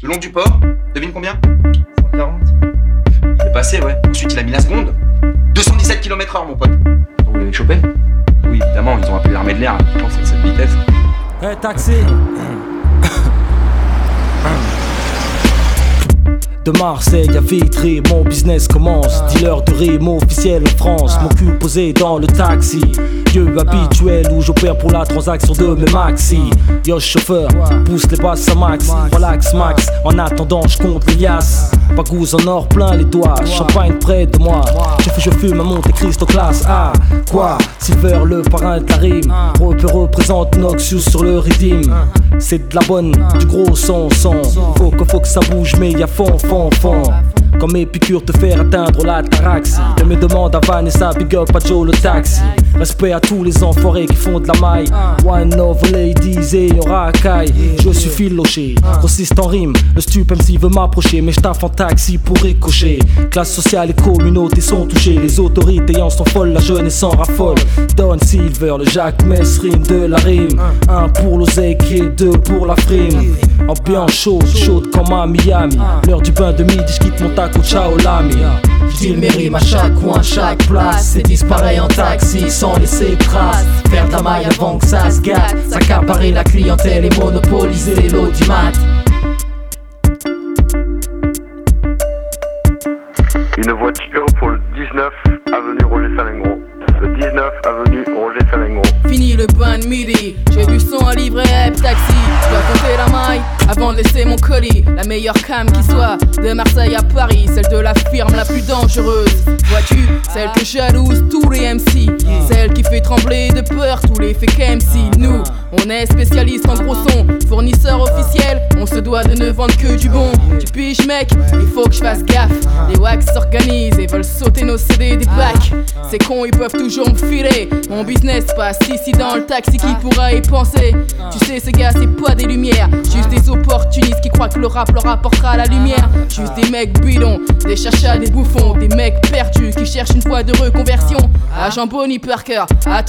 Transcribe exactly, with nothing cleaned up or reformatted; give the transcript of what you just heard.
le long du port, devine combien? cent quarante. Il est passé, ouais. Ensuite, il a mis la seconde. deux cent dix-sept kilomètres heure, mon pote. Vous l'avez chopé? Oui, évidemment, ils ont appelé l'armée de l'air. Je pense à cette vitesse. Eh, hey, taxi. De Marseille à Vitry, mon business commence. Dealer de rime officiel en France. Mon cul posé dans le taxi. Lieu habituel où j'opère pour la transaction de mes maxi. Yo chauffeur, pousse les basses à max. Relax max, en attendant je compte les liasses. Bagouze en or plein les doigts, champagne près de moi. Je fais je fume à Monte Cristo classe A. Quoi? Silver le parrain de la rime. Rope représente Noxious sur le rythme. C'est de la bonne, du gros son, son. Faut que, faut que ça bouge mais y'a fond, fond, fond. Comme mes piqûres te faire atteindre la taraxie. Je me demande à Vanessa, big up à Joe le taxi. Respect à tous les enfoirés qui font de la maille. One of ladies et on racaille. Je suis filoché, grossiste en rime. Le stup M C veut m'approcher, mais je taffe en taxi pour ricocher. Classe sociale et communauté sont touchées. Les autorités en sont folles, la jeunesse en raffole. Don Silver, le Jacques Messrine de la rime. Un pour l'oseille et deux pour la frime. Ambiance chaude, chaude comme à Miami. L'heure du bain de midi, je quitte mon taco, ciao l'ami. J'dis mes rimes à chaque coin, chaque place. Et disparaît en taxi sans laisser de traces. Faire de la maille avant que ça se gâte. S'accaparer la clientèle et monopoliser l'audimat. Une voiture pour le dix-neuf avenue Roger Salengro. Le dix-neuf avenue Roger Salengro. Fini le bain de midi, j'ai du son à livrer, hep taxi. Je dois compter la maille avant de laisser mon colis. La meilleure cam qui soit, de Marseille à Paris. Celle de la firme la plus dangereuse. Vois-tu, celle que jalouse tous les M C. Celle qui fait trembler de peur tous les fake M C. Nous, on est spécialiste en gros son. Fournisseur officiel, on se doit de ne vendre que du bon. Tu piges mec, il faut que je fasse gaffe. Les wax s'organisent et veulent sauter nos C D des bacs. C'est con, ils peuvent toujours me filer. Mon business passe ici dans le taxi, qui pourra y penser? Tu sais ces gars, c'est pas des lumières. Juste des opportunistes qui croient que le rap leur apportera la lumière. Juste des mecs bidons, des chercheurs, des bouffons. Des mecs perdus qui cherchent une voie de reconversion. Agent Bonnie Parker, attends.